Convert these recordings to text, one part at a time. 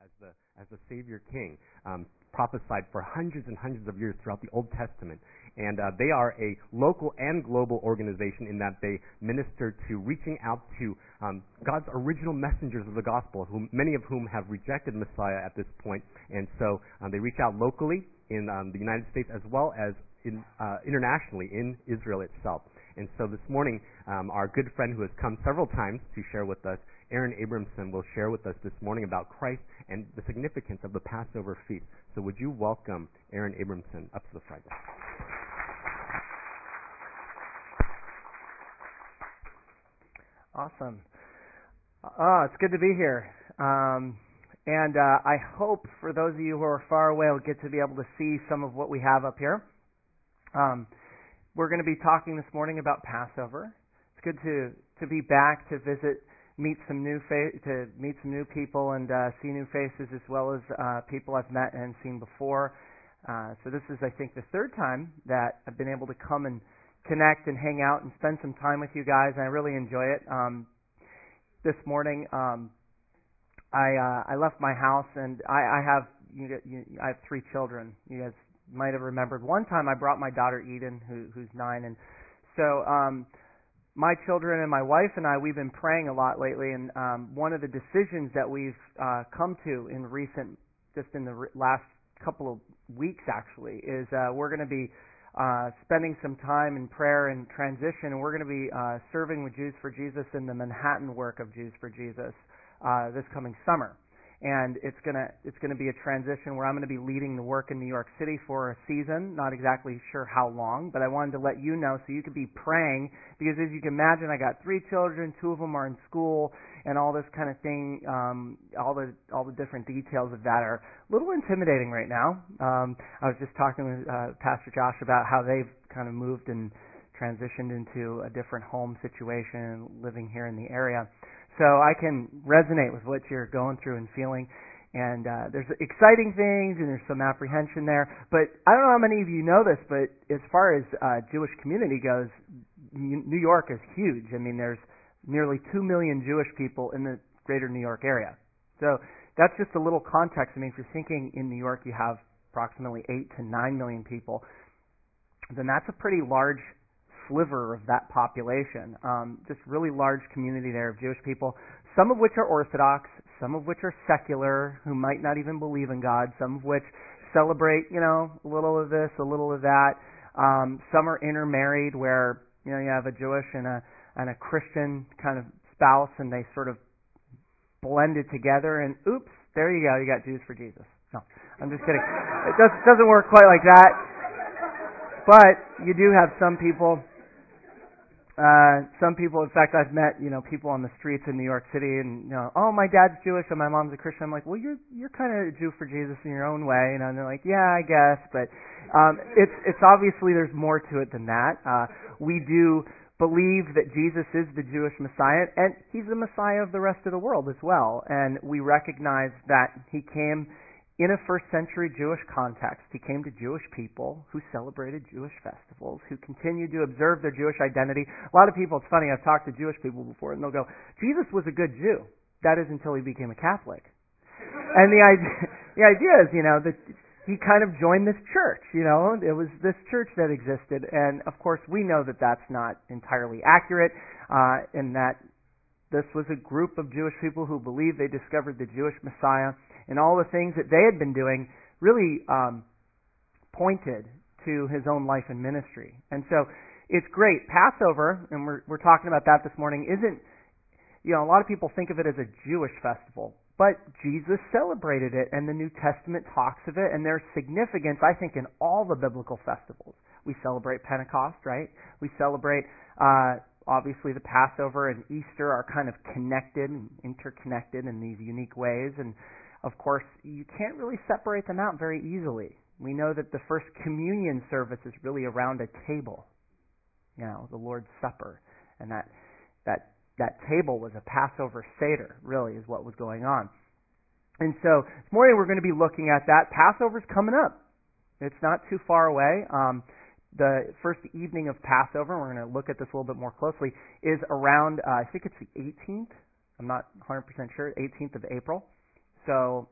as the Savior King, prophesied for hundreds and hundreds of years throughout the Old Testament. And they are a local and global organization in that they minister to reaching out to God's original messengers of the gospel, many of whom have rejected Messiah at this point. And so they reach out locally in the United States as well as internationally in Israel itself. And so this morning, our good friend who has come several times to share with us, Aaron Abramson, will share with us this morning about Christ and the significance of the Passover feast. So would you welcome Aaron Abramson up to the front? Awesome. It's good to be here. And I hope for those of you who are far away will get to be able to see some of what we have up here. We're going to be talking this morning about Passover. It's good to be back to visit, meet some new people, and see new faces as well as people I've met and seen before. So this is, I think, the third time that I've been able to come and connect and hang out and spend some time with you guys, and I really enjoy it. This morning, I left my house, and I have 3 children. You guys might have remembered one time I brought my daughter Eden, who's 9, and so my children and my wife and we've been praying a lot lately, and one of the decisions that we've come to in the last couple of weeks actually is we're going to be spending some time in prayer and transition, and we're going to be serving with Jews for Jesus in the Manhattan work of Jews for Jesus this coming summer. And it's gonna be a transition where I'm going to be leading the work in New York City for a season. Not exactly sure how long, but I wanted to let you know so you could be praying, because as you can imagine, I got 3 children, 2 of them are in school, and all this kind of thing. All the different details of that are a little intimidating right now. I was just talking with Pastor Josh about how they've kind of moved and transitioned into a different home situation, living here in the area. So I can resonate with what you're going through and feeling. And there's exciting things, and there's some apprehension there. But I don't know how many of you know this, but as far as Jewish community goes, New York is huge. I mean, there's nearly 2 million Jewish people in the greater New York area. So that's just a little context. I mean, if you're thinking in New York you have approximately 8 to 9 million people, then that's a pretty large sliver of that population. Just really large community there of Jewish people, some of which are Orthodox, some of which are secular, who might not even believe in God, some of which celebrate, a little of this, a little of that. Some are intermarried, where you have a Jewish and a Christian kind of spouse, and they sort of blended together, and oops, there you go, you got Jews for Jesus. No, I'm just kidding. It doesn't work quite like that. But you do have some people, in fact, I've met, people on the streets in New York City, and, oh, my dad's Jewish and my mom's a Christian. I'm like, well, you're kind of a Jew for Jesus in your own way, and they're like, yeah, I guess, but it's obviously there's more to it than that. We do believe that Jesus is the Jewish Messiah, and He's the Messiah of the rest of the world as well, and we recognize that He came in a first century Jewish context. He came to Jewish people who celebrated Jewish festivals, who continued to observe their Jewish identity. A lot of people, it's funny, I've talked to Jewish people before, and they'll go, Jesus was a good Jew. That is until he became a Catholic. And the idea is, that he kind of joined this church, It was this church that existed. And, of course, we know that that's not entirely accurate, and that this was a group of Jewish people who believed they discovered the Jewish Messiah, and all the things that they had been doing really pointed to his own life and ministry. And so it's great. Passover, and we're talking about that this morning, isn't, a lot of people think of it as a Jewish festival, but Jesus celebrated it, and the New Testament talks of it, and there's significance, I think, in all the biblical festivals. We celebrate Pentecost, right? We celebrate obviously the Passover and Easter are kind of connected and interconnected in these unique ways, and of course you can't really separate them out very easily. We know that the first communion service is really around a table, the Lord's Supper, and that table was a Passover Seder, really, is what was going on. And so this morning we're going to be looking at that. Passover's coming up. It's not too far away. The first evening of Passover, we're going to look at this a little bit more closely, is around, I think it's the 18th. I'm not 100% sure, 18th of April. So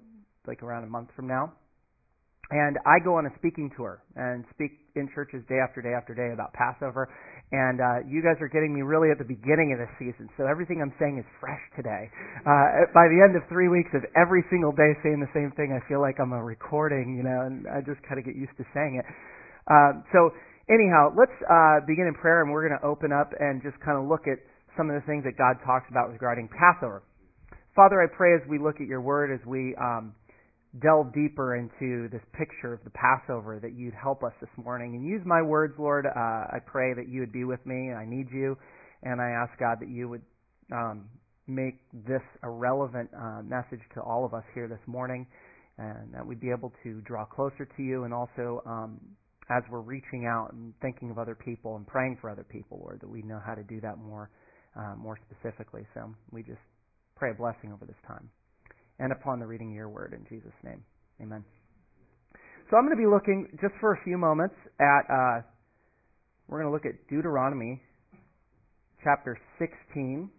like around a month from now. And I go on a speaking tour and speak in churches day after day after day about Passover. And you guys are getting me really at the beginning of the season, so everything I'm saying is fresh today. By the end of 3 weeks of every single day saying the same thing, I feel like I'm a recording, and I just kind of get used to saying it. So anyhow, let's begin in prayer, and we're going to open up and just kind of look at some of the things that God talks about regarding Passover. Father, I pray as we look at your word, as we delve deeper into this picture of the Passover, that you'd help us this morning and use my words, Lord. I pray that you would be with me. I need you, and I ask, God, that you would make this a relevant message to all of us here this morning, and that we'd be able to draw closer to you, and also as we're reaching out and thinking of other people and praying for other people, Lord, that we know how to do that more specifically. So we just pray a blessing over this time and upon the reading of your word in Jesus' name. Amen. So I'm going to be looking just for a few moments at, we're going to look at Deuteronomy chapter 16.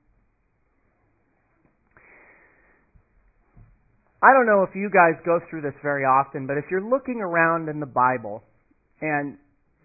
I don't know if you guys go through this very often, but if you're looking around in the Bible, and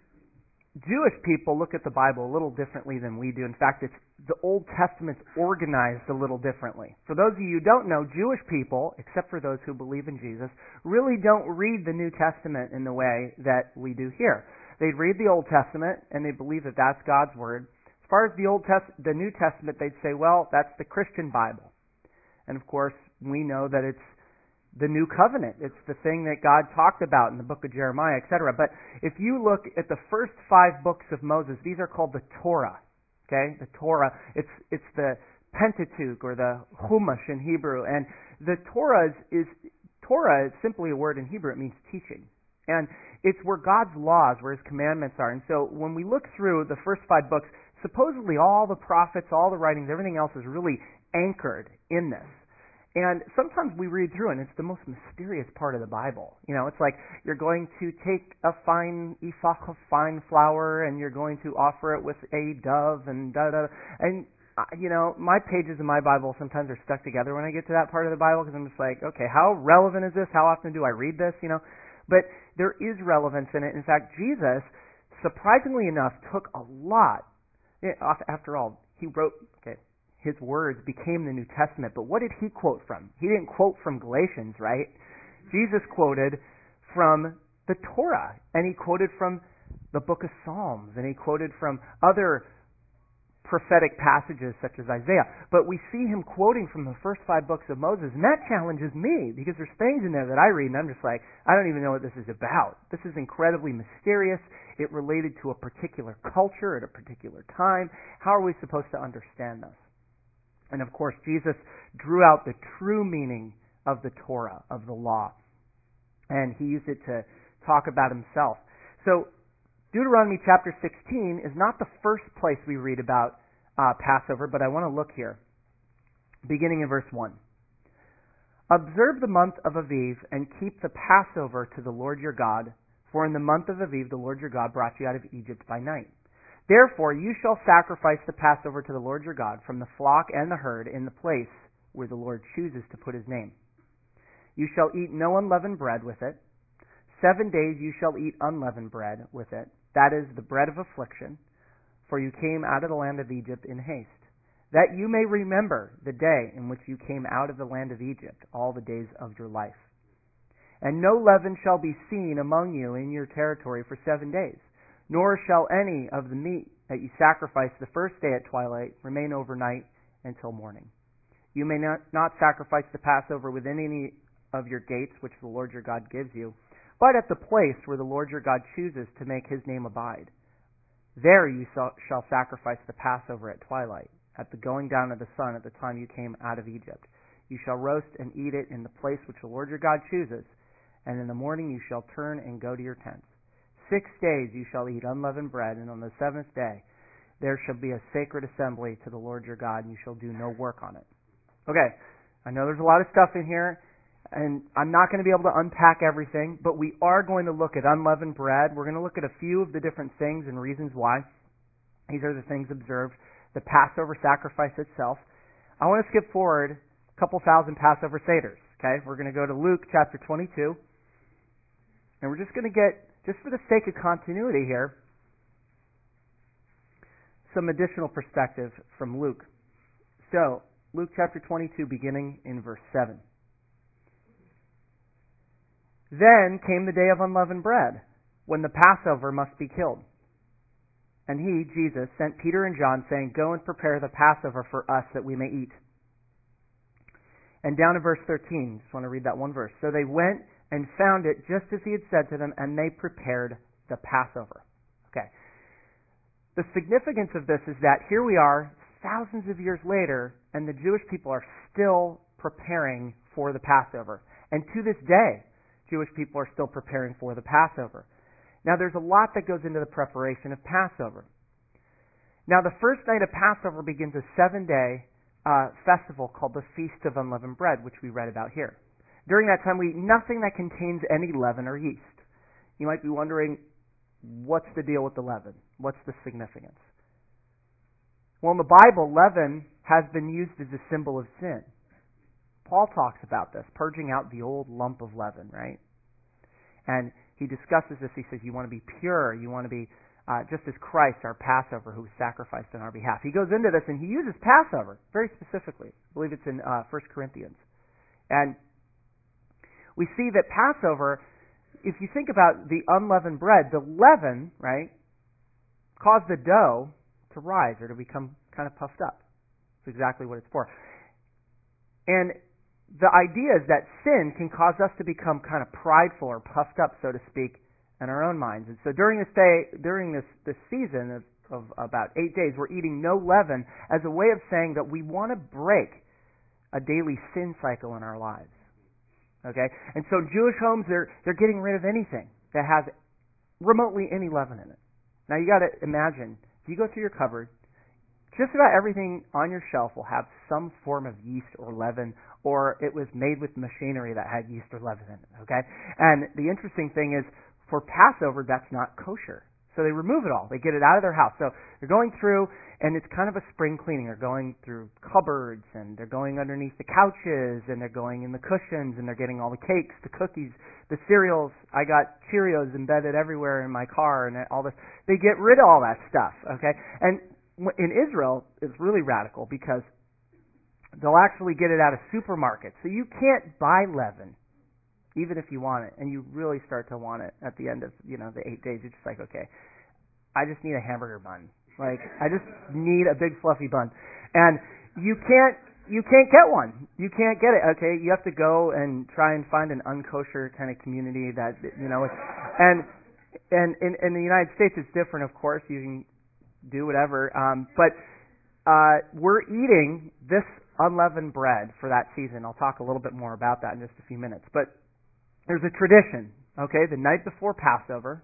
Jewish people look at the Bible a little differently than we do. In fact, the Old Testament's organized a little differently. For those of you who don't know, Jewish people, except for those who believe in Jesus, really don't read the New Testament in the way that we do here. They'd read the Old Testament, and they believe that that's God's Word. As far as the New Testament, they'd say, well, that's the Christian Bible. And of course, we know that it's the New Covenant. It's the thing that God talked about in the book of Jeremiah, etc. But if you look at the first 5 books of Moses, these are called the Torah. Okay, the Torah. It's the Pentateuch or the Chumash in Hebrew, and the Torah is simply a word in Hebrew. It means teaching, and it's where God's laws, where His commandments are. And so when we look through the first 5 books, supposedly all the prophets, all the writings, everything else is really anchored in this. And sometimes we read through and it's the most mysterious part of the Bible. It's like you're going to take a fine ephah of fine flour and you're going to offer it with a dove and da-da. And, my pages in my Bible sometimes are stuck together when I get to that part of the Bible because I'm just like, okay, how relevant is this? How often do I read this? But there is relevance in it. In fact, Jesus, surprisingly enough, took a lot. After all, He wrote, His words became the New Testament, but what did He quote from? He didn't quote from Galatians, right? Jesus quoted from the Torah, and He quoted from the book of Psalms, and He quoted from other prophetic passages such as Isaiah. But we see Him quoting from the first 5 books of Moses, and that challenges me, because there's things in there that I read, and I'm just like, I don't even know what this is about. This is incredibly mysterious. It related to a particular culture at a particular time. How are we supposed to understand this? And of course, Jesus drew out the true meaning of the Torah, of the law. And He used it to talk about Himself. So, Deuteronomy chapter 16 is not the first place we read about Passover, but I want to look here, beginning in verse 1. Observe the month of Aviv and keep the Passover to the Lord your God, for in the month of Aviv the Lord your God brought you out of Egypt by night. Therefore you shall sacrifice the Passover to the Lord your God from the flock and the herd in the place where the Lord chooses to put His name. You shall eat no unleavened bread with it. 7 days you shall eat unleavened bread with it. That is the bread of affliction, for you came out of the land of Egypt in haste, that you may remember the day in which you came out of the land of Egypt, all the days of your life. And no leaven shall be seen among you in your territory for 7 days, nor shall any of the meat that you sacrifice the first day at twilight remain overnight until morning. You may not sacrifice the Passover within any of your gates which the Lord your God gives you, but at the place where the Lord your God chooses to make His name abide. There you shall sacrifice the Passover at twilight, at the going down of the sun at the time you came out of Egypt. You shall roast and eat it in the place which the Lord your God chooses, and in the morning you shall turn and go to your tents. 6 days you shall eat unleavened bread, and on the 7th day there shall be a sacred assembly to the Lord your God, and you shall do no work on it. Okay, I know there's a lot of stuff in here, and I'm not going to be able to unpack everything, but we are going to look at unleavened bread. We're going to look at a few of the different things and reasons why. These are the things observed. The Passover sacrifice itself. I want to skip forward a couple thousand Passover Seders, Okay, we're going to go to Luke chapter 22, and we're just going to get, just for the sake of continuity here, some additional perspective from Luke. So, Luke chapter 22, beginning in verse 7. Then came the day of unleavened bread, when the Passover must be killed. And he, Jesus, sent Peter and John, saying, Go and prepare the Passover for us, that we may eat. And down to verse 13, just want to read that one verse. So they went and found it just as he had said to them, and they prepared the Passover. Okay. The significance of this is that here we are, thousands of years later, and the Jewish people are still preparing for the Passover. And to this day, Jewish people are still preparing for the Passover. Now, there's a lot that goes into the preparation of Passover. Now, the first night of Passover begins a 7-day festival called the Feast of Unleavened Bread, which we read about here. During that time, we eat nothing that contains any leaven or yeast. You might be wondering, what's the deal with the leaven? What's the significance? Well, in the Bible, leaven has been used as a symbol of sin. Paul talks about this, purging out the old lump of leaven, right? And he discusses this. He says, you want to be pure. You want to be just as Christ, our Passover, who was sacrificed on our behalf. He goes into this, and he uses Passover very specifically. I believe it's in 1 Corinthians. And we see that Passover, if you think about the unleavened bread, the leaven, right, caused the dough to rise or to become kind of puffed up. That's exactly what it's for. And the idea is that sin can cause us to become kind of prideful or puffed up, so to speak, in our own minds. And so during this day, during this season of about 8 days, we're eating no leaven as a way of saying that we want to break a daily sin cycle in our lives. Okay? And so Jewish homes, they're getting rid of anything that has remotely any leaven in it. Now you got to imagine, if you go through your cupboard, just about everything on your shelf will have some form of yeast or leaven, or it was made with machinery that had yeast or leaven in it. Okay? And the interesting thing is, for Passover, that's not kosher. So they remove it all. They get it out of their house. So they're going through, and it's kind of a spring cleaning. They're going through cupboards, and they're going underneath the couches, and they're going in the cushions, and they're getting all the cakes, the cookies, the cereals. I got Cheerios embedded everywhere in my car, and all this. They get rid of all that stuff, okay? And in Israel, it's really radical because they'll actually get it out of supermarkets. So you can't buy leaven, even if you want it, and you really start to want it at the end of, the 8 days. You're just like, okay, I just need a hamburger bun. Like, I just need a big fluffy bun. And you can't get one. You can't get it, okay? You have to go and try and find an unkosher kind of community that, and in the United States it's different, of course. You can do whatever. But we're eating this unleavened bread for that season. I'll talk a little bit more about that in just a few minutes. But there's a tradition, okay? The night before Passover,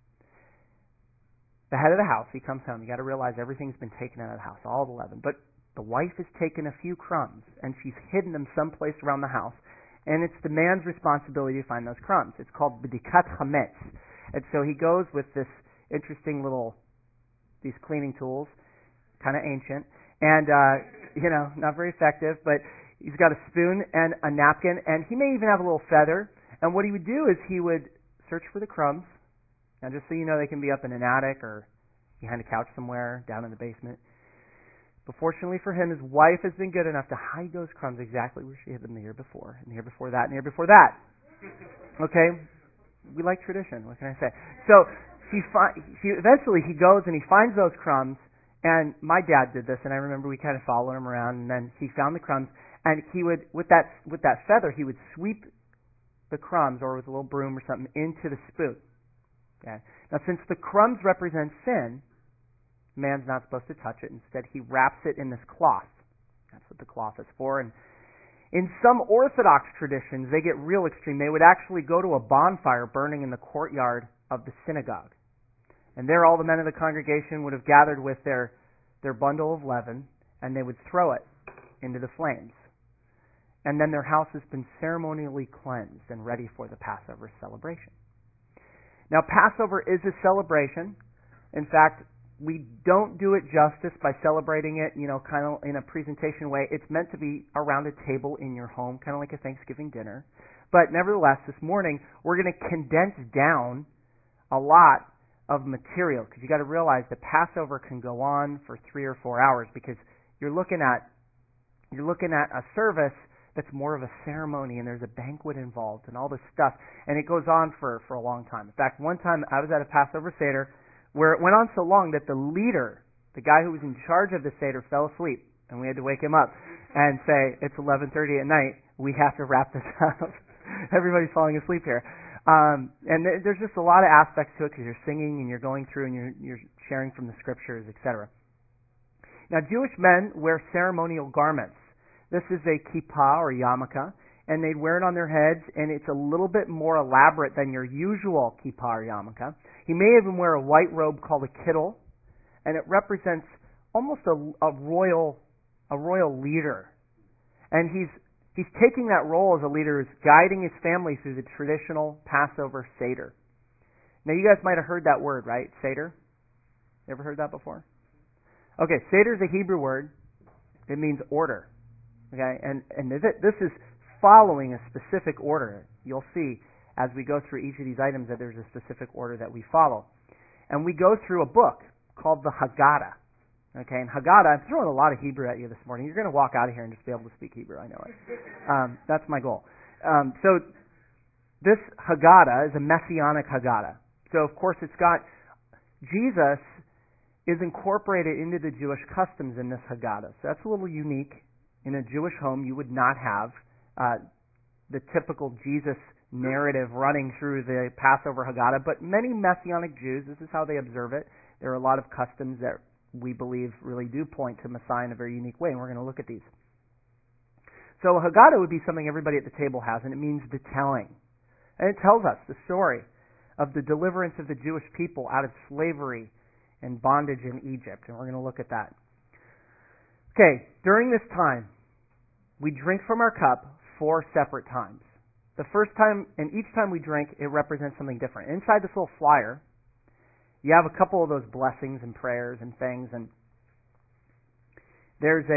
the head of the house, he comes home. You got to realize everything's been taken out of the house, all the leaven. But the wife has taken a few crumbs, and she's hidden them someplace around the house. And it's the man's responsibility to find those crumbs. It's called bedikat chametz. And so he goes with this interesting these cleaning tools, kind of ancient, and, not very effective, but he's got a spoon and a napkin, and he may even have a little feather. And what he would do is he would search for the crumbs. Now, just so you know, they can be up in an attic or behind a couch somewhere, down in the basement. But fortunately for him, his wife has been good enough to hide those crumbs exactly where she hid them the year before, and the year before that, and the year before that. Okay? We like tradition. What can I say? So eventually he goes and he finds those crumbs, and my dad did this, and I remember we kind of followed him around, and then he found the crumbs, and he would, with that feather, he would sweep the crumbs, or with a little broom or something, into the spoon. Okay? Now, since the crumbs represent sin, man's not supposed to touch it. Instead, he wraps it in this cloth. That's what the cloth is for. And in some Orthodox traditions, they get real extreme. They would actually go to a bonfire burning in the courtyard of the synagogue. And there all the men of the congregation would have gathered with their bundle of leaven, and they would throw it into the flames. And then their house has been ceremonially cleansed and ready for the Passover celebration. Now, Passover is a celebration. In fact, we don't do it justice by celebrating it, kind of in a presentation way. It's meant to be around a table in your home, kind of like a Thanksgiving dinner. But nevertheless, this morning, we're going to condense down a lot of material, because you got to realize that Passover can go on for 3 or 4 hours, because you're looking at a service that's more of a ceremony, and there's a banquet involved and all this stuff, and it goes on for a long time. In fact, one time I was at a Passover Seder where it went on so long that the leader, the guy who was in charge of the Seder, fell asleep, and we had to wake him up and say, it's 11:30 at night, we have to wrap this up. Everybody's falling asleep here. And there's just a lot of aspects to it, because you're singing and you're going through and you're sharing from the scriptures, etc. Now, Jewish men wear ceremonial garments. This is a kippah or yarmulke, and they'd wear it on their heads, and it's a little bit more elaborate than your usual kippah or yarmulke. He may even wear a white robe called a kittel, and it represents almost a royal leader. And he's taking that role as a leader, is guiding his family through the traditional Passover Seder. Now, you guys might have heard that word, right? Seder? You ever heard that before? Okay, Seder is a Hebrew word. It means order. Okay, and this is following a specific order. You'll see as we go through each of these items that there's a specific order that we follow. And we go through a book called the Haggadah. Okay, and Haggadah, I'm throwing a lot of Hebrew at you this morning. You're going to walk out of here and just be able to speak Hebrew, I know it. That's my goal. So this Haggadah is a messianic Haggadah. So, of course, it's got Jesus is incorporated into the Jewish customs in this Haggadah. So that's a little unique. In a Jewish home, you would not have the typical Jesus narrative running through the Passover Haggadah, but many Messianic Jews, this is how they observe it. There are a lot of customs that we believe really do point to Messiah in a very unique way, and we're going to look at these. So a Haggadah would be something everybody at the table has, and it means the telling. And it tells us the story of the deliverance of the Jewish people out of slavery and bondage in Egypt, and we're going to look at that. Okay, during this time, we drink from our cup 4 separate times. The first time, and each time we drink, it represents something different. Inside this little flyer, you have a couple of those blessings and prayers and things, and there's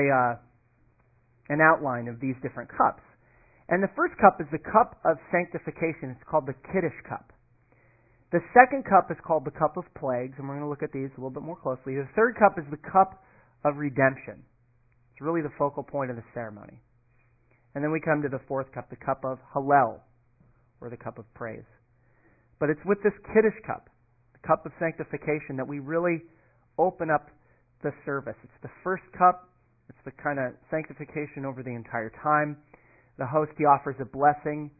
an outline of these different cups. And the first cup is the cup of sanctification. It's called the Kiddush cup. The second cup is called the cup of plagues, and we're going to look at these a little bit more closely. The third cup is the cup of redemption. It's really the focal point of the ceremony. And then we come to the fourth cup, the cup of Hallel, or the cup of praise. But it's with this Kiddush cup, the cup of sanctification, that we really open up the service. It's the first cup. It's the kind of sanctification over the entire time. The host, he offers a blessing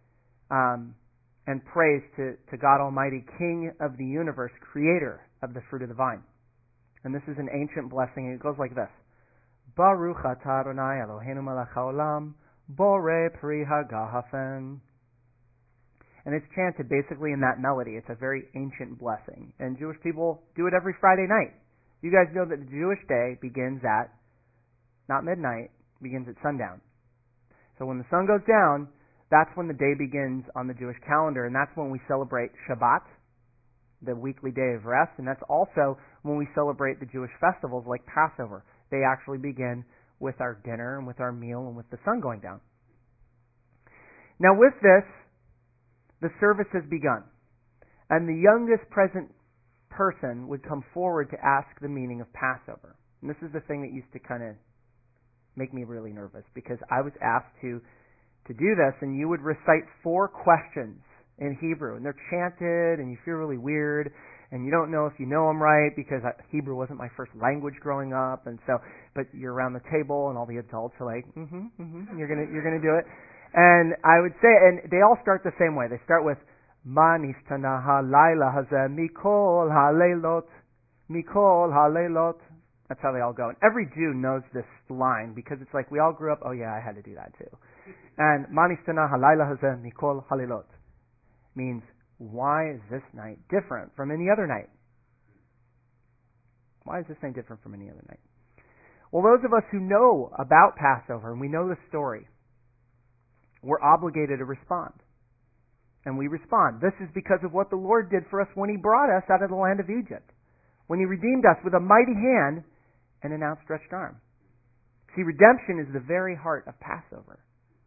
and praise to God Almighty, King of the universe, creator of the fruit of the vine. And this is an ancient blessing, and it goes like this. Baruch atah Adonai Eloheinu melech haolam, borei pri hagahafen. And it's chanted basically in that melody. It's a very ancient blessing. And Jewish people do it every Friday night. You guys know that the Jewish day begins at, not midnight, begins at sundown. So when the sun goes down, that's when the day begins on the Jewish calendar, and that's when we celebrate Shabbat, the weekly day of rest, and that's also when we celebrate the Jewish festivals like Passover. They actually begin with our dinner and with our meal and with the sun going down. Now with this, the service has begun, and the youngest present person would come forward to ask the meaning of Passover. And this is the thing that used to kind of make me really nervous, because I was asked to do this, and you would recite 4 questions in Hebrew, and they're chanted, and you feel really weird, and you don't know if you know them right, because Hebrew wasn't my first language growing up, and so, but you're around the table, and all the adults are like, you're gonna do it. And I would say, and they all start the same way. They start with, Ma nishtana halayla hazeh mikol haleilot, mikol haleilot. That's how they all go. And every Jew knows this line, because it's like we all grew up, oh yeah, I had to do that too. And Ma nishtana halayla hazeh mikol haleilot means, why is this night different from any other night? Why is this night different from any other night? Well, those of us who know about Passover, and we know the story, we're obligated to respond. And we respond. This is because of what the Lord did for us when He brought us out of the land of Egypt. when He redeemed us with a mighty hand and an outstretched arm. See, redemption is the very heart of Passover.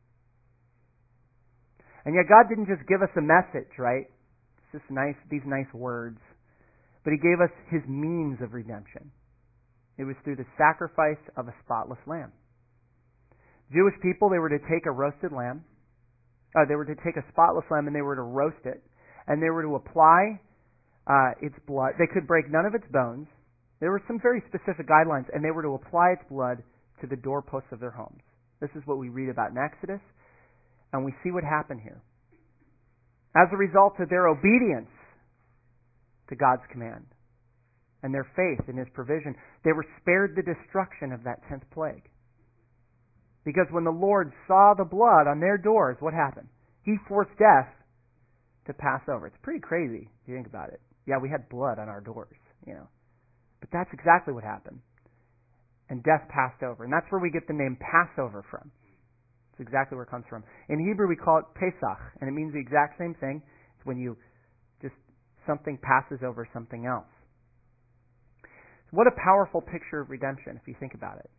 And yet God didn't just give us a message, right? It's just these nice words. But He gave us His means of redemption. It was through the sacrifice of a spotless lamb. Jewish people, they were to take a roasted lamb. They were to take a spotless lamb and they were to roast it. And they were to apply its blood. They could break none of its bones. There were some very specific guidelines. And they were to apply its blood to the doorposts of their homes. This is what we read about in Exodus. And we see what happened here. As a result of their obedience to God's command and their faith in His provision, they were spared the destruction of that 10th plague. Because when the Lord saw the blood on their doors, what happened? He forced death to pass over. It's pretty crazy if you think about it. Yeah, we had blood on our doors, But that's exactly what happened. And death passed over. And that's where we get the name Passover from. It's exactly where it comes from. In Hebrew, we call it Pesach, and it means the exact same thing. It's when something passes over something else. What a powerful picture of redemption, if you think about it.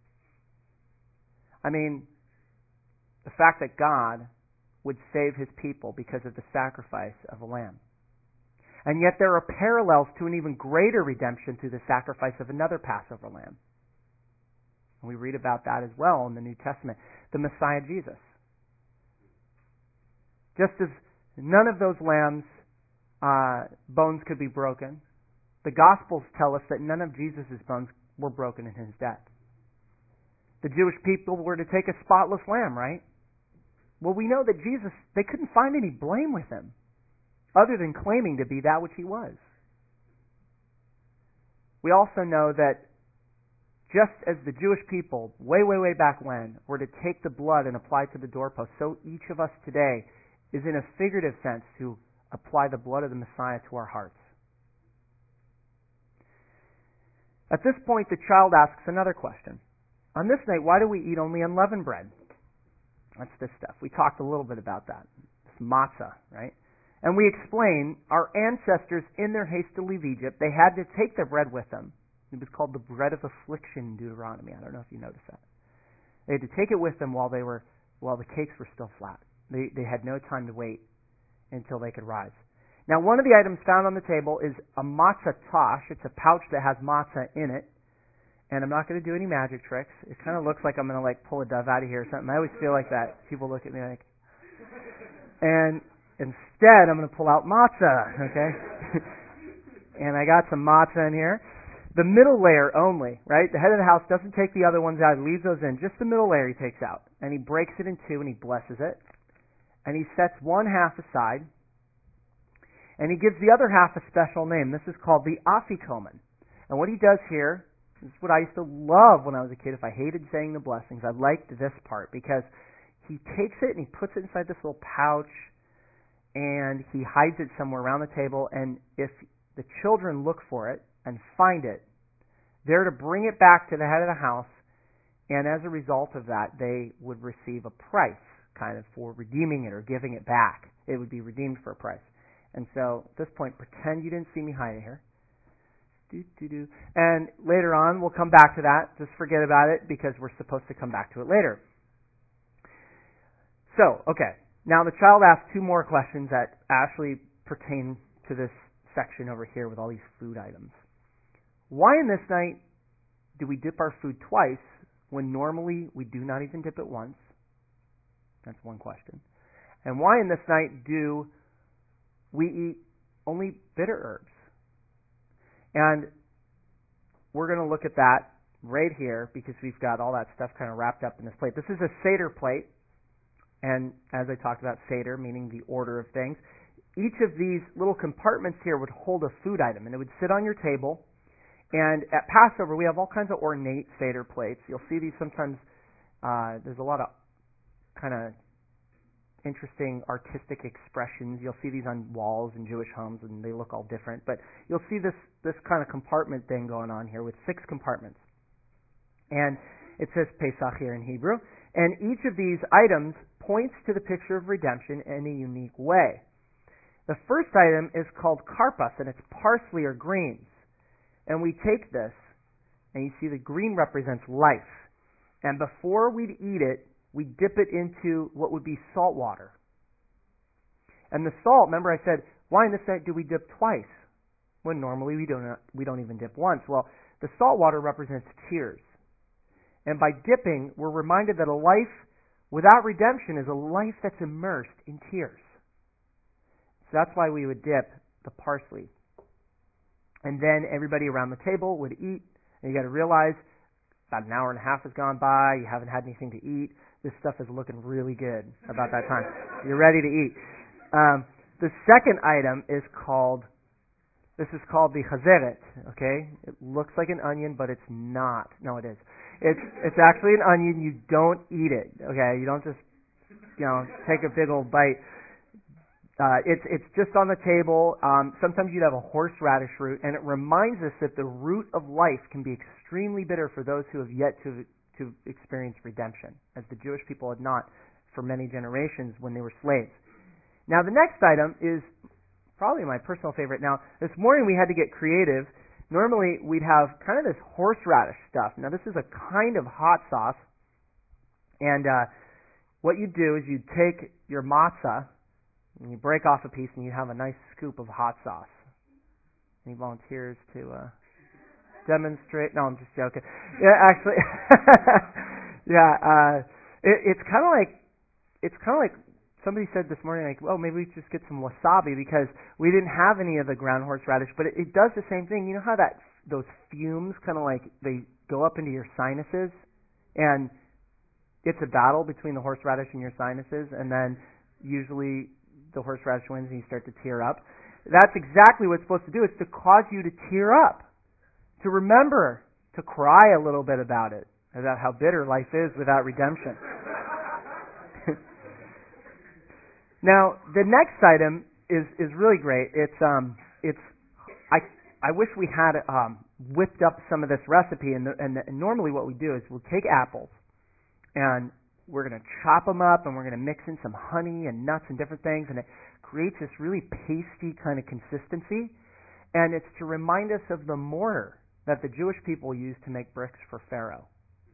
I mean, the fact that God would save His people because of the sacrifice of a lamb. And yet there are parallels to an even greater redemption through the sacrifice of another Passover lamb. And we read about that as well in the New Testament, the Messiah Jesus. Just as none of those lambs' bones could be broken, the Gospels tell us that none of Jesus' bones were broken in His death. The Jewish people were to take a spotless lamb, right? Well, we know that Jesus, they couldn't find any blame with Him, other than claiming to be that which He was. We also know that just as the Jewish people, way, way, way back when, were to take the blood and apply it to the doorpost, so each of us today is in a figurative sense to apply the blood of the Messiah to our hearts. At this point, the child asks another question. On this night, why do we eat only unleavened bread? That's this stuff. We talked a little bit about that. It's matzah, right? And we explain our ancestors, in their haste to leave Egypt, they had to take their bread with them. It was called the bread of affliction in Deuteronomy. I don't know if you noticed that. They had to take it with them while the cakes were still flat. They had no time to wait until they could rise. Now, one of the items found on the table is a matzah tash. It's a pouch that has matzah in it. And I'm not going to do any magic tricks. It kind of looks like I'm going to pull a dove out of here or something. I always feel like that. People look at me like... And instead, I'm going to pull out matzah, okay? And I got some matzah in here. The middle layer only, right? The head of the house doesn't take the other ones out. He leaves those in. Just the middle layer he takes out. And he breaks it in two and he blesses it. And he sets one half aside. And he gives the other half a special name. This is called the afikomen. And what he does here... This is what I used to love when I was a kid. If I hated saying the blessings, I liked this part because he takes it and he puts it inside this little pouch and he hides it somewhere around the table. And if the children look for it and find it, they're to bring it back to the head of the house. And as a result of that, they would receive a price kind of for redeeming it or giving it back. It would be redeemed for a price. And so at this point, pretend you didn't see me hiding here. And later on, we'll come back to that. Just forget about it because we're supposed to come back to it later. So, okay. Now the child asked two more questions that actually pertain to this section over here with all these food items. Why in this night do we dip our food twice when normally we do not even dip it once? That's one question. And why in this night do we eat only bitter herbs? And we're going to look at that right here because we've got all that stuff kind of wrapped up in this plate. This is a Seder plate. And as I talked about, Seder, meaning the order of things. Each of these little compartments here would hold a food item, and it would sit on your table. And at Passover, we have all kinds of ornate Seder plates. You'll see these sometimes. There's a lot of kind of interesting artistic expressions. You'll see these on walls in Jewish homes, and they look all different. But you'll see this kind of compartment thing going on here with 6 compartments. And it says Pesach here in Hebrew. And each of these items points to the picture of redemption in a unique way. The first item is called karpas, and it's parsley or greens. and we take this, and you see the green represents life. And before we'd eat it, we dip it into what would be salt water. And the salt, remember I said, why in this set do we dip twice? When normally we don't even dip once. Well, the salt water represents tears. And by dipping, we're reminded that a life without redemption is a life that's immersed in tears. So that's why we would dip the parsley. And then everybody around the table would eat. And you got to realize about an hour and a half has gone by. You haven't had anything to eat. This stuff is looking really good about that time. You're ready to eat. The second item is called the chazeret. Okay, it looks like an onion, but it's not. No, it is. It's actually an onion. You don't eat it. Okay, you don't just take a big old bite. It's just on the table. Sometimes you'd have a horseradish root, and it reminds us that the root of life can be extremely bitter for those who have yet to experience redemption, as the Jewish people had not for many generations when they were slaves. Now, the next item is probably my personal favorite. Now, this morning we had to get creative. Normally, we'd have kind of this horseradish stuff. Now, this is a kind of hot sauce. And what you do is you take your matzah, and you break off a piece, and you have a nice scoop of hot sauce. Any volunteers to demonstrate? No, I'm just joking. Yeah, actually, yeah. It's kind of like somebody said this morning, like, well, maybe we just get some wasabi because we didn't have any of the ground horseradish, but it does the same thing. You know how those fumes kind of like they go up into your sinuses, and it's a battle between the horseradish and your sinuses, and then usually the horseradish wins and you start to tear up. That's exactly what it's supposed to do. It's to cause you to tear up, to remember, to cry a little bit about it, about how bitter life is without redemption. Now, the next item is really great. I wish we had whipped up some of this recipe, and normally what we do is we'll take apples, and we're going to chop them up, and we're going to mix in some honey and nuts and different things, and it creates this really pasty kind of consistency, and it's to remind us of the mortar that the Jewish people used to make bricks for Pharaoh.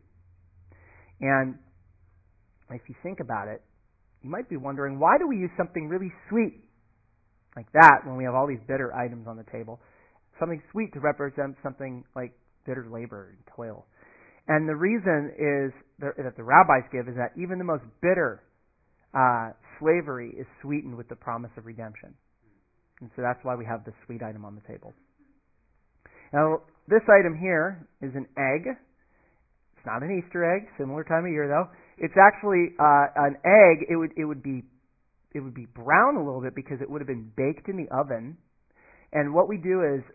And if you think about it, you might be wondering, why do we use something really sweet like that when we have all these bitter items on the table? Something sweet to represent something like bitter labor and toil. And the reason is that the rabbis give is that even the most bitter slavery is sweetened with the promise of redemption. And so that's why we have this sweet item on the table. Now, this item here is an egg. It's not an Easter egg, similar time of year though. It's actually an egg. It would be brown a little bit because it would have been baked in the oven. And what we do is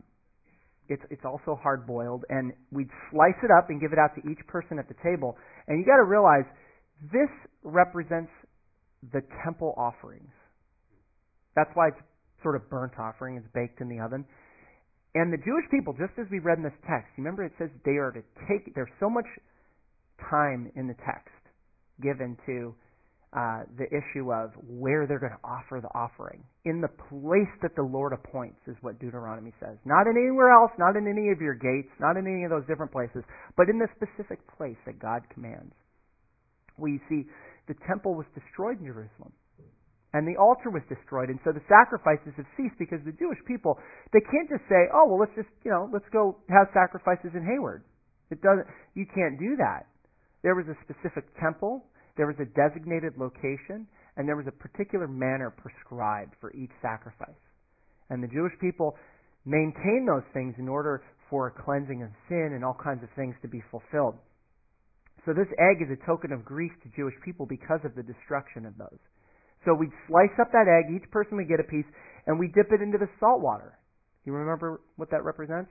it's also hard boiled, and we'd slice it up and give it out to each person at the table. And you got to realize this represents the temple offerings. That's why it's sort of burnt offering. It's baked in the oven. And the Jewish people, just as we read in this text, you remember it says they are to take. There's so much time in the text given to the issue of where they're going to offer the offering. In the place that the Lord appoints is what Deuteronomy says. Not in anywhere else, not in any of your gates, not in any of those different places, but in the specific place that God commands. We see the temple was destroyed in Jerusalem. And the altar was destroyed, and so the sacrifices have ceased because the Jewish people, they can't just say, oh, well, let's go have sacrifices in Hayward. You can't do that. There was a specific temple, there was a designated location, and there was a particular manner prescribed for each sacrifice. And the Jewish people maintained those things in order for a cleansing of sin and all kinds of things to be fulfilled. So this egg is a token of grief to Jewish people because of the destruction of those. So we'd slice up that egg, each person would get a piece, and we dip it into the salt water. You remember what that represents?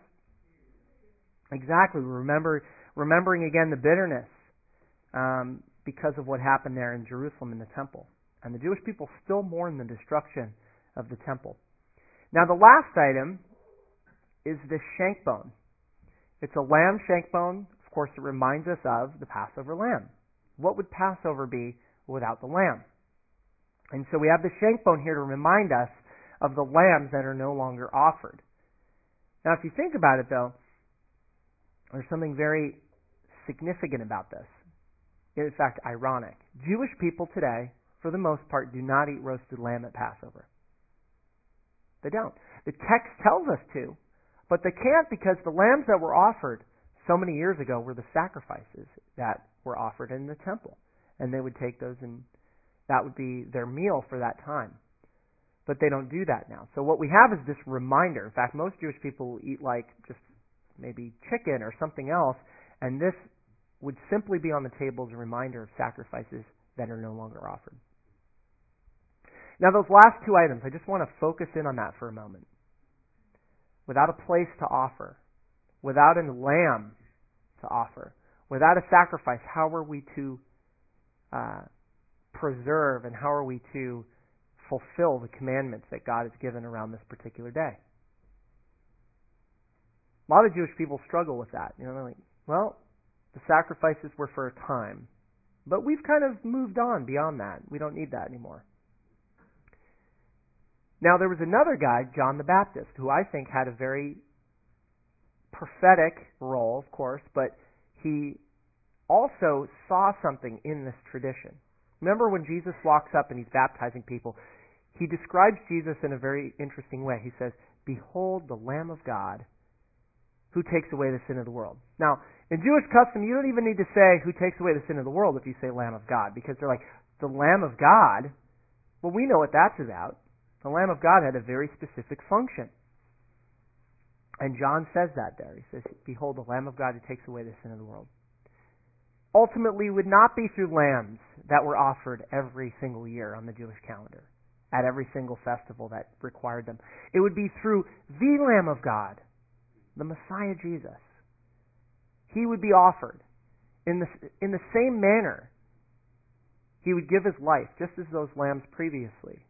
Exactly. Remembering again the bitterness because of what happened there in Jerusalem in the temple. And the Jewish people still mourn the destruction of the temple. Now the last item is the shank bone. It's a lamb shank bone. Of course, it reminds us of the Passover lamb. What would Passover be without the lamb? And so we have the shank bone here to remind us of the lambs that are no longer offered. Now, if you think about it, though, there's something very significant about this. In fact, ironic. Jewish people today, for the most part, do not eat roasted lamb at Passover. They don't. The text tells us to, but they can't because the lambs that were offered so many years ago were the sacrifices that were offered in the temple. And they would take those, and that would be their meal for that time. But they don't do that now. So what we have is this reminder. In fact, most Jewish people eat like just maybe chicken or something else, and this would simply be on the table as a reminder of sacrifices that are no longer offered. Now, those last two items, I just want to focus in on that for a moment. Without a place to offer, without a lamb to offer, without a sacrifice, how are we to preserve and how are we to fulfill the commandments that God has given around this particular day? A lot of Jewish people struggle with that. You know, they're like, well, the sacrifices were for a time, but we've kind of moved on beyond that. We don't need that anymore. Now, there was another guy, John the Baptist, who I think had a very prophetic role, of course, but he also saw something in this tradition. Remember when Jesus walks up and he's baptizing people, he describes Jesus in a very interesting way. He says, "Behold the Lamb of God who takes away the sin of the world." Now, in Jewish custom, you don't even need to say who takes away the sin of the world if you say Lamb of God, because they're like, the Lamb of God? Well, we know what that's about. The Lamb of God had a very specific function. And John says that there. He says, "Behold the Lamb of God who takes away the sin of the world." Ultimately, it would not be through lambs that were offered every single year on the Jewish calendar, at every single festival that required them. It would be through the Lamb of God, the Messiah Jesus. He would be offered in the same manner. He would give his life, just as those lambs previously.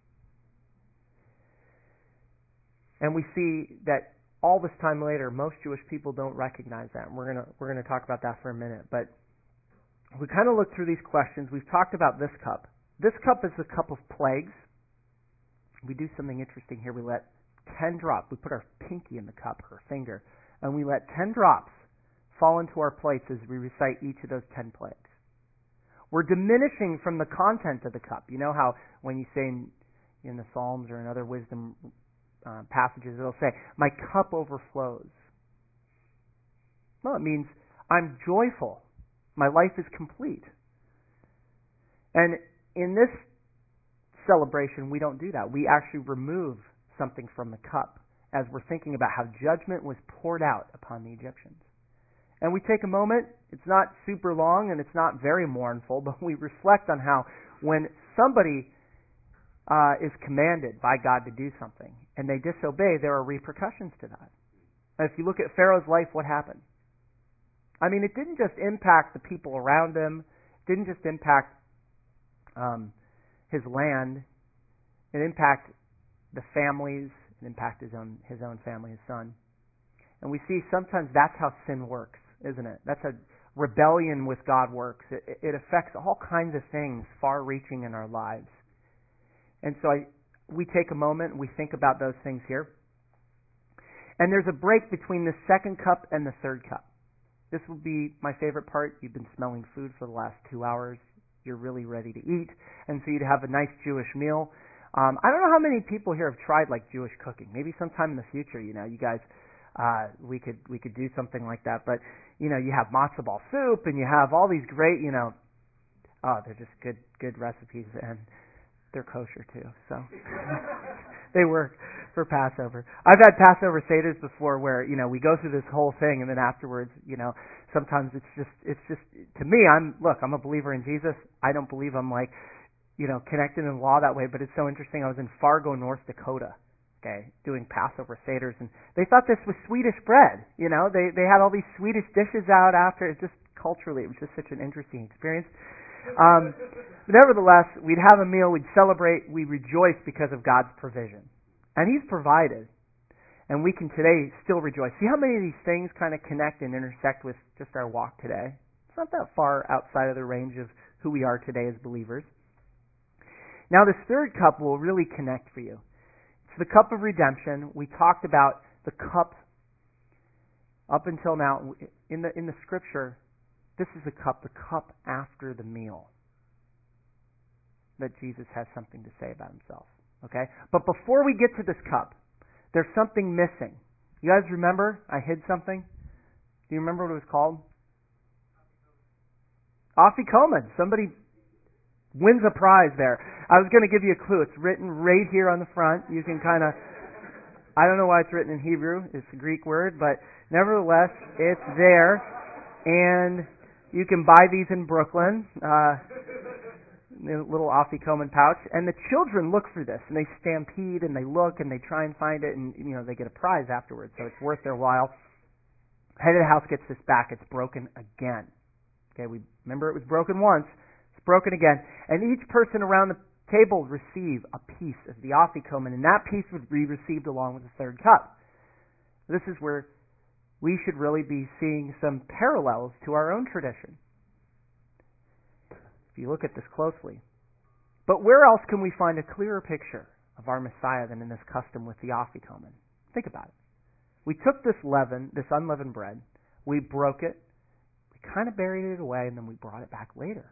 And we see that all this time later, most Jewish people don't recognize that. And we're gonna talk about that for a minute. But we kind of look through these questions. We've talked about this cup. This cup is the cup of plagues. We do something interesting here. We let 10 drops. We put our pinky in the cup, our finger, and we let 10 drops fall into our plates as we recite each of those 10 plagues. We're diminishing from the content of the cup. You know how when you say in the Psalms or in other wisdom passages, it'll say, "My cup overflows." Well, it means I'm joyful. My life is complete. And in this celebration, we don't do that. We actually remove something from the cup as we're thinking about how judgment was poured out upon the Egyptians. And we take a moment. It's not super long and it's not very mournful, but we reflect on how when somebody is commanded by God to do something and they disobey, there are repercussions to that. And if you look at Pharaoh's life, what happened? I mean, it didn't just impact the people around him. It didn't just impact his land. It impacted the families. It impacted his own family, his son. And we see sometimes that's how sin works, isn't it? That's how rebellion with God works. It affects all kinds of things far-reaching in our lives. And so we take a moment and we think about those things here. And there's a break between the second cup and the third cup. This will be my favorite part. You've been smelling food for the last 2 hours. You're really ready to eat. And so you'd have a nice Jewish meal. I don't know how many people here have tried like Jewish cooking. Maybe sometime in the future, you guys, we could do something like that. But, you have matzo ball soup and you have all these great, they're just good recipes and they're kosher too. So they work for Passover. I've had Passover Seders before where, we go through this whole thing and then afterwards, sometimes it's just to me, I'm a believer in Jesus. I don't believe I'm like, connected in law that way, but it's so interesting. I was in Fargo, North Dakota, doing Passover Seders, and they thought this was Swedish bread. They had all these Swedish dishes out after. It just culturally, it was just such an interesting experience. Nevertheless, we'd have a meal, we'd celebrate, we'd rejoice because of God's provision. And He's provided. And we can today still rejoice. See how many of these things kind of connect and intersect with just our walk today? It's not that far outside of the range of who we are today as believers. Now this third cup will really connect for you. It's the cup of redemption. We talked about the cup Up until now, in the Scripture, this is the cup after the meal, that Jesus has something to say about himself. Okay? But before we get to this cup, there's something missing. You guys remember I hid something? Do you remember what it was called? Afikomen. Somebody wins a prize there. I was going to give you a clue. It's written right here on the front. You can kind of, I don't know why it's written in Hebrew. It's a Greek word, but nevertheless, it's there. And you can buy these in Brooklyn. Little afikomen pouch. And the children look for this, and they stampede, and they look, and they try and find it, and they get a prize afterwards, so it's worth their while. Head of the house gets this back. It's broken again. Okay, we remember it was broken once. It's broken again. And each person around the table receive a piece of the afikomen, and that piece would be received along with the third cup. This is where we should really be seeing some parallels to our own tradition, if you look at this closely. But where else can we find a clearer picture of our Messiah than in this custom with the afikomen? Think about it. We took this unleavened bread, we broke it, kind of buried it away, and then we brought it back later.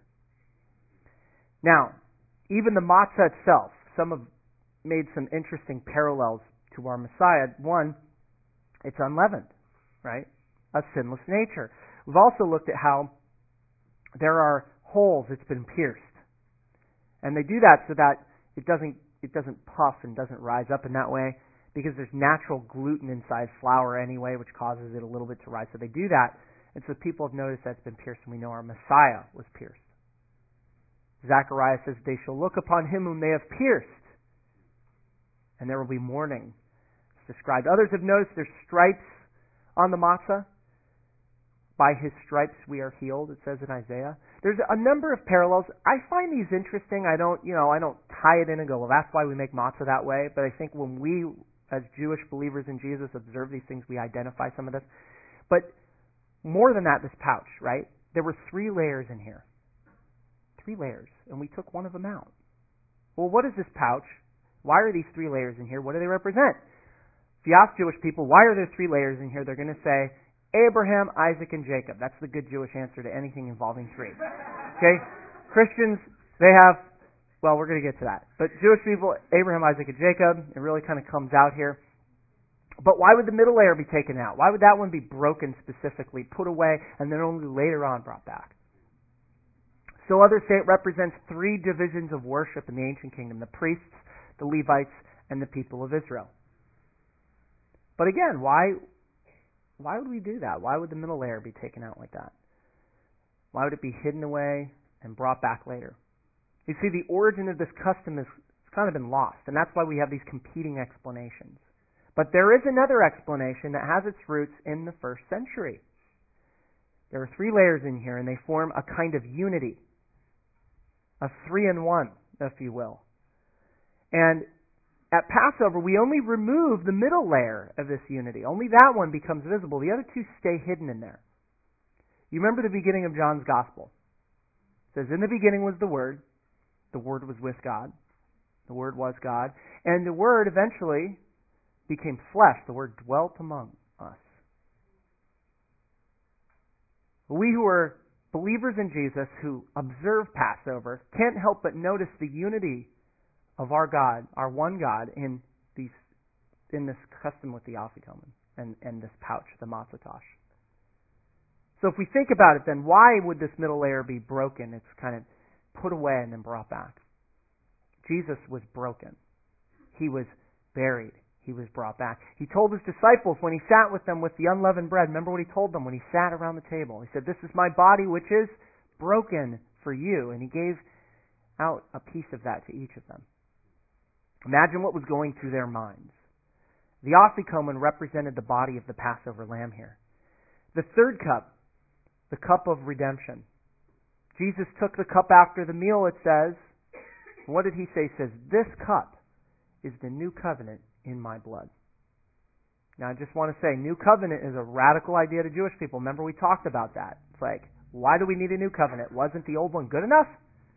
Now, even the matzah itself, some have made some interesting parallels to our Messiah. One, it's unleavened, right? A sinless nature. We've also looked at how there are holes it's been pierced. And they do that so that it doesn't puff and doesn't rise up in that way, because there's natural gluten inside flour anyway, which causes it a little bit to rise. So they do that. And so people have noticed that's been pierced, and we know our Messiah was pierced. Zechariah says, they shall look upon him whom they have pierced, and there will be mourning. It's described. Others have noticed there's stripes on the matzah. By his stripes we are healed, it says in Isaiah. There's a number of parallels. I find these interesting. I don't tie it in and go, well, that's why we make matzah that way. But I think when we, as Jewish believers in Jesus, observe these things, we identify some of this. But more than that, this pouch, right? There were 3 layers in here. 3 layers. And we took one of them out. Well, what is this pouch? Why are these 3 layers in here? What do they represent? If you ask Jewish people, why are there 3 layers in here? They're going to say, Abraham, Isaac, and Jacob. That's the good Jewish answer to anything involving 3. Okay? Christians, they have, well, we're going to get to that. But Jewish people, Abraham, Isaac, and Jacob, it really kind of comes out here. But why would the middle layer be taken out? Why would that one be broken specifically, put away, and then only later on brought back? So others say it represents 3 divisions of worship in the ancient kingdom: the priests, the Levites, and the people of Israel. But again, why would we do that? Why would the middle layer be taken out like that? Why would it be hidden away and brought back later? You see, the origin of this custom has kind of been lost, and that's why we have these competing explanations. But there is another explanation that has its roots in the 1st century. There are 3 layers in here, and they form a kind of unity, a 3-in-1, if you will. And at Passover, we only remove the middle layer of this unity. Only that one becomes visible. The other 2 stay hidden in there. You remember the beginning of John's Gospel. It says, in the beginning was the Word was with God, the Word was God, and the Word eventually became flesh. The Word dwelt among us. We who are believers in Jesus, who observe Passover, can't help but notice the unity of our God, our one God, in this custom with the afikomen and this pouch, the matzah. So if we think about it, then why would this middle layer be broken? It's kind of put away and then brought back. Jesus was broken. He was buried. He was brought back. He told his disciples when he sat with them with the unleavened bread, remember what he told them when he sat around the table? He said, this is my body which is broken for you. And he gave out a piece of that to each of them. Imagine what was going through their minds. The afikomen represented the body of the Passover lamb here. The third cup, the cup of redemption. Jesus took the cup after the meal, it says. What did he say? He says, this cup is the new covenant in my blood. Now I just want to say, new covenant is a radical idea to Jewish people. Remember we talked about that. It's like, why do we need a new covenant? Wasn't the old one good enough?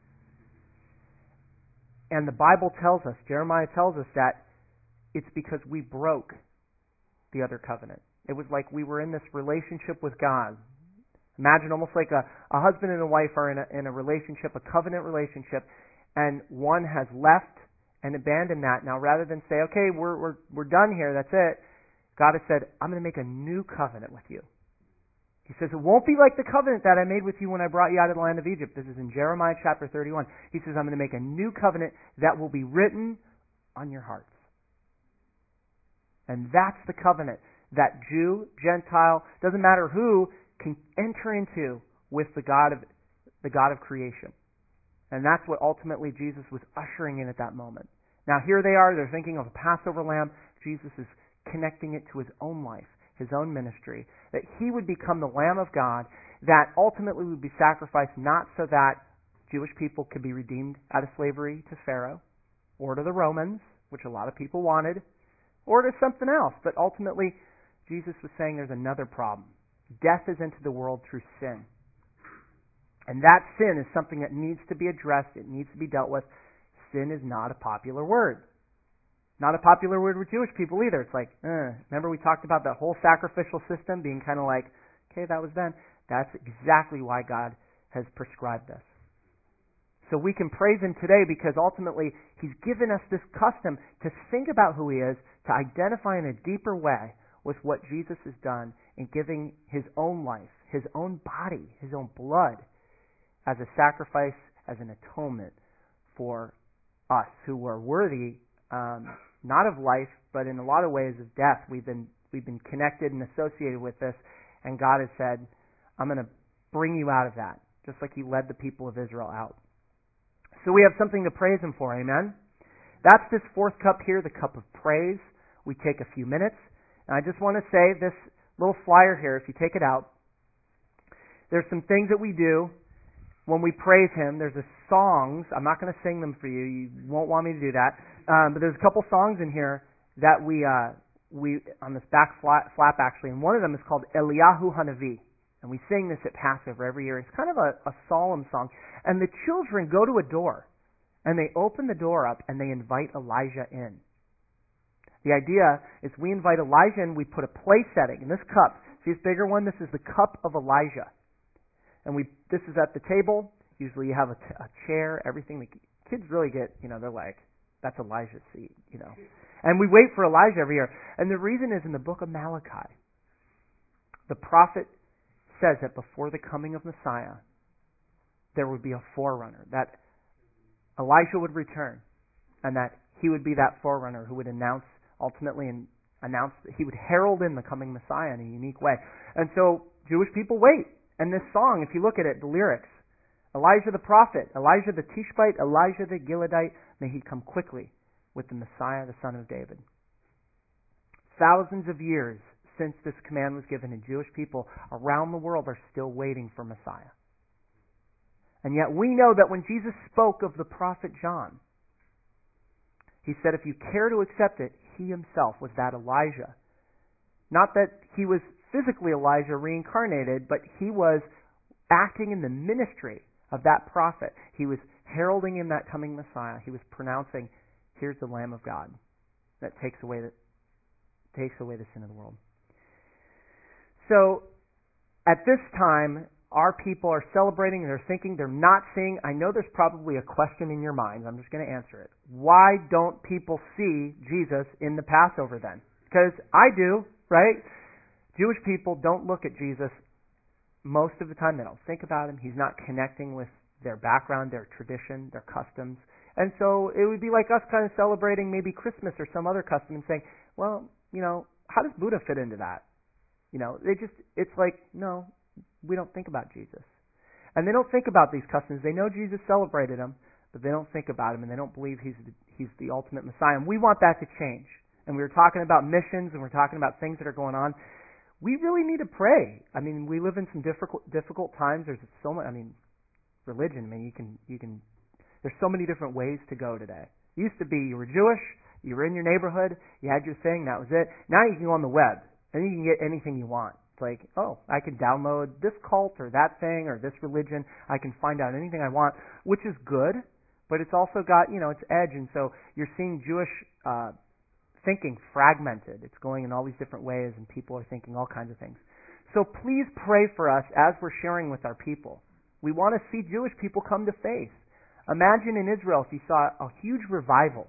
And the Bible tells us, Jeremiah tells us that it's because we broke the other covenant. It was like we were in this relationship with God. Imagine almost like a husband and a wife are in a relationship, a covenant relationship, and one has left and abandoned that. Now, rather than say, okay, we're done here, that's it, God has said, I'm going to make a new covenant with you. He says, it won't be like the covenant that I made with you when I brought you out of the land of Egypt. This is in Jeremiah chapter 31. He says, I'm going to make a new covenant that will be written on your hearts. And that's the covenant that Jew, Gentile, doesn't matter who, can enter into with the God of creation. And that's what ultimately Jesus was ushering in at that moment. Now here they are, they're thinking of a Passover lamb. Jesus is connecting it to his own life, his own ministry, that he would become the Lamb of God that ultimately would be sacrificed not so that Jewish people could be redeemed out of slavery to Pharaoh or to the Romans, which a lot of people wanted, or to something else. But ultimately, Jesus was saying there's another problem. Death is into the world through sin. And that sin is something that needs to be addressed. It needs to be dealt with. Sin is not a popular word. Not a popular word with Jewish people either. It's like, remember we talked about that whole sacrificial system being kind of like, okay, that was then. That's exactly why God has prescribed this. So we can praise Him today because ultimately He's given us this custom to think about who He is, to identify in a deeper way with what Jesus has done in giving His own life, His own body, His own blood as a sacrifice, as an atonement for us who were worthy, not of life, but in a lot of ways of death. We've been connected and associated with this, and God has said, I'm going to bring you out of that, just like He led the people of Israel out. So we have something to praise Him for, amen? That's this fourth cup here, the cup of praise. We take a few minutes. And I just want to say this little flyer here, if you take it out, there's some things that we do when we praise Him. There's a songs. I'm not going to sing them for you. You won't want me to do that. But there's a couple songs in here that we on this back flap actually, and one of them is called Eliyahu Hanavi. And we sing this at Passover every year. It's kind of a solemn song. And the children go to a door, and they open the door up, and they invite Elijah in. The idea is we invite Elijah in, we put a place setting. In this cup, see this bigger one? This is the cup of Elijah. And this is at the table. Usually you have a chair, everything. The kids really get, they're like, that's Elijah's seat, And we wait for Elijah every year. And the reason is in the book of Malachi, the prophet says that before the coming of Messiah, there would be a forerunner, that Elijah would return, and that he would be that forerunner who would ultimately announce that he would herald in the coming Messiah in a unique way. And so Jewish people wait. And this song, if you look at it, the lyrics, Elijah the prophet, Elijah the Tishbite, Elijah the Gileadite, may he come quickly with the Messiah, the son of David. Thousands of years since this command was given, and Jewish people around the world are still waiting for Messiah. And yet we know that when Jesus spoke of the prophet John, he said if you care to accept it, he himself was that Elijah. Not that he was physically Elijah reincarnated, but he was acting in the ministry of that prophet. He was heralding in that coming Messiah. He was pronouncing, here's the Lamb of God that takes away the sin of the world. So, at this time, our people are celebrating, they're thinking, they're not seeing. I know there's probably a question in your minds. I'm just going to answer it. Why don't people see Jesus in the Passover then? Because I do, right? Jewish people don't look at Jesus most of the time. They don't think about Him. He's not connecting with their background, their tradition, their customs. And so it would be like us kind of celebrating maybe Christmas or some other custom and saying, well, how does Buddha fit into that? It's like, no, we don't think about Jesus. And they don't think about these customs. They know Jesus celebrated them, but they don't think about Him, and they don't believe He's the ultimate Messiah. And we want that to change. And we were talking about missions, and we're talking about things that are going on. We really need to pray. I mean, we live in some difficult times. There's so much, religion, you can, there's so many different ways to go today. It used to be you were Jewish, you were in your neighborhood, you had your thing, that was it. Now you can go on the web, and you can get anything you want. It's like, I can download this cult or that thing or this religion. I can find out anything I want, which is good, but it's also got, its edge. And so you're seeing Jewish thinking fragmented. It's going in all these different ways, and people are thinking all kinds of things. So please pray for us as we're sharing with our people. We want to see Jewish people come to faith. Imagine in Israel if you saw a huge revival.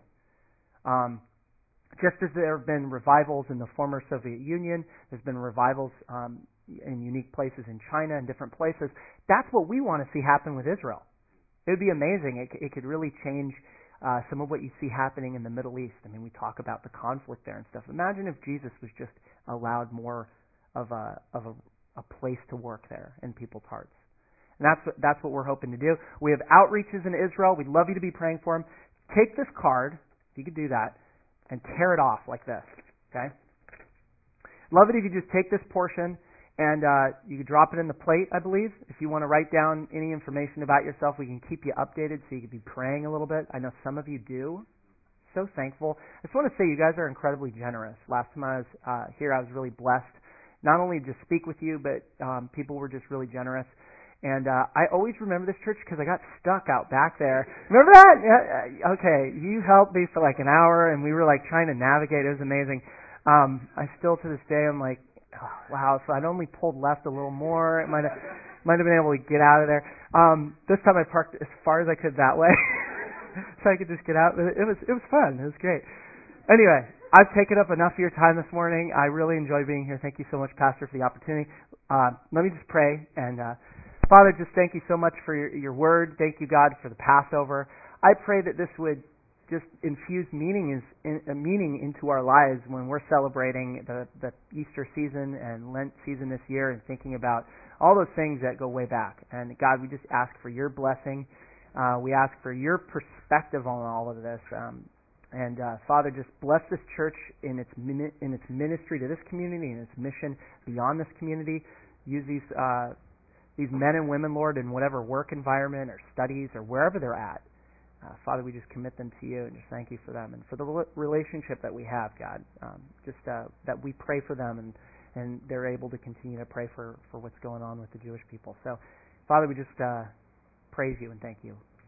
Just as there have been revivals in the former Soviet Union, there's been revivals in unique places in China and different places. That's what we want to see happen with Israel. It would be amazing. It could really change some of what you see happening in the Middle East. I mean, we talk about the conflict there and stuff. Imagine if Jesus was just allowed more of a place to work there in people's hearts. And that's what we're hoping to do. We have outreaches in Israel. We'd love you to be praying for them. Take this card, if you could do that, and tear it off like this. Okay? Love it if you just take this portion and you can drop it in the plate, I believe. If you want to write down any information about yourself, we can keep you updated so you can be praying a little bit. I know some of you do. So thankful. I just want to say you guys are incredibly generous. Last time I was here, I was really blessed. Not only to speak with you, but people were just really generous. And I always remember this church because I got stuck out back there. Remember that? Okay, you helped me for like an hour, and we were like trying to navigate. It was amazing. I still to this day, I'm like, oh, wow. If I'd only pulled left a little more, it might have been able to get out of there. This time I parked as far as I could that way, so I could just get out. It was fun. It was great. Anyway, I've taken up enough of your time this morning. I really enjoy being here. Thank you so much, Pastor, for the opportunity. Let me just pray and. Father, just thank you so much for your word. Thank you, God, for the Passover. I pray that this would just infuse meaning into our lives when we're celebrating the Easter season and Lent season this year and thinking about all those things that go way back. And God, we just ask for your blessing. We ask for your perspective on all of this. And Father, just bless this church in its ministry to this community and its mission beyond this community. Use these men and women, Lord, in whatever work environment or studies or wherever they're at. Father, we just commit them to you and just thank you for them and for the relationship that we have, God. That we pray for them and they're able to continue to pray for what's going on with the Jewish people. So, Father, we just praise you and thank you.